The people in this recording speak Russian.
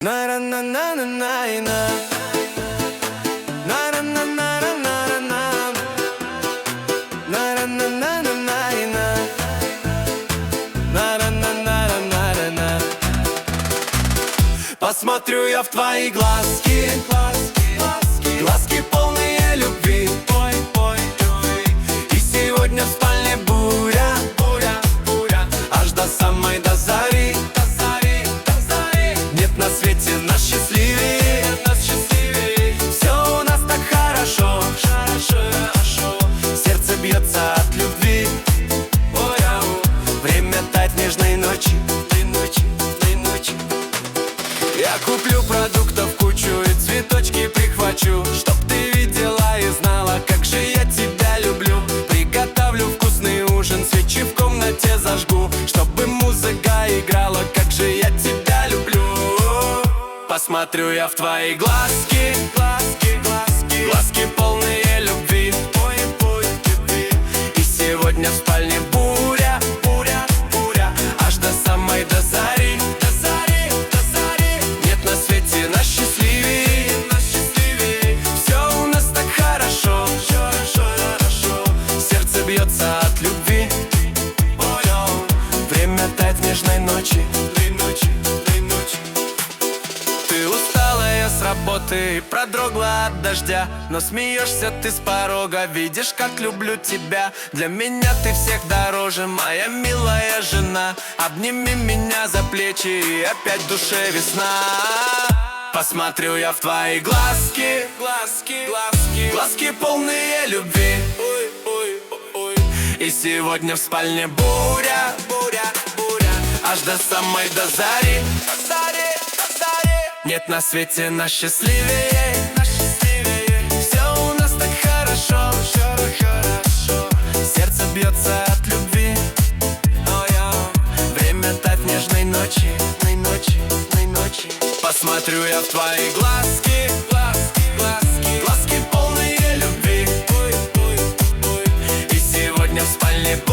На на на на на на на на на на на на на на на на. Посмотрю я в твои глазки, глазки полные любви. И сегодня в спальне буря, аж до самой до зари. Нет на свете нас счастливее, все у нас так хорошо. Сердце бьется от любви. Время тает нежной ночи. Я куплю продуктов кучу и цветочки прихвачу, чтоб ты видела и знала, как же я тебя люблю. Приготовлю вкусный ужин, свечи в комнате зажгу, чтобы музыка играла, как же я тебя люблю. Посмотрю я в твои глазки, глазки полные любви. И сегодня в спальне буря, аж до самой до зари. Нет на свете нас счастливее, все у нас так хорошо. Сердце бьется от любви. Время тает в нежной ночи. Ты усталая с работы и продрогла от дождя, но смеешься ты с порога, видишь, как люблю тебя. Для меня ты всех дороже, моя милая жена. Обними меня за плечи, и опять в душе весна. Посмотрю я в твои глазки, глазки полные любви. И сегодня в спальне буря, аж до самой до зари. Нет на свете нас счастливее, все у нас так хорошо. Сердце бьется от любви. Время тает в нежной ночи. Посмотрю я в твои глазки, глазки полные любви. И сегодня в спальне